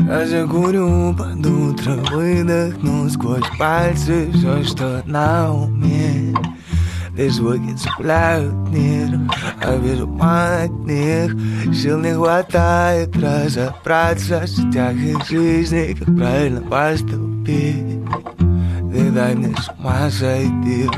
Я закурю под утро, выдохну сквозь пальцы все, что на уме. Лишь звуки цепляют нерв, а без ума от них сил не хватает разобраться в сетях их жизни, как правильно поступить. Ты дай мне с ума сойти.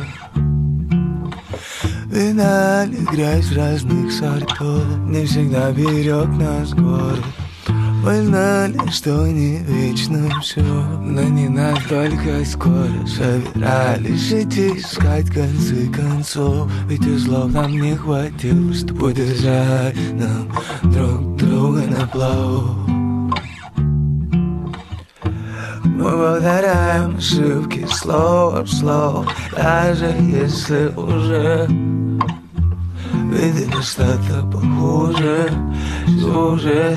Вина или грязь разных сортов не всегда берег нас город. Мы знали, что не вечно все, но не настолько скоро собирались идти искать концы концов. Ведь узлов нам не хватило, чтобы держать нам друг друга на плаву. Мы повторяем ошибки слово в слово, даже если уже видели что-то похуже. Сюжет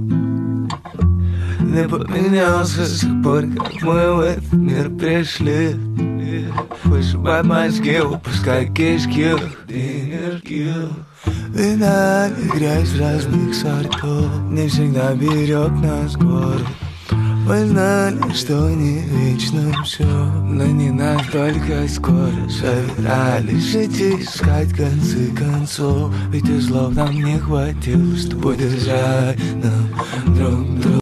не поменялся с тех пор, как мы в этот мир пришли. Вышибай мозги, выпускай кишки, энергию. Вина и грязь разных сортов не всегда берег нас город. Мы знали, что не вечно все, но не настолько скоро собирались идти искать концы концов. Ведь узлов нам не хватило, чтобы держать нам друг друга.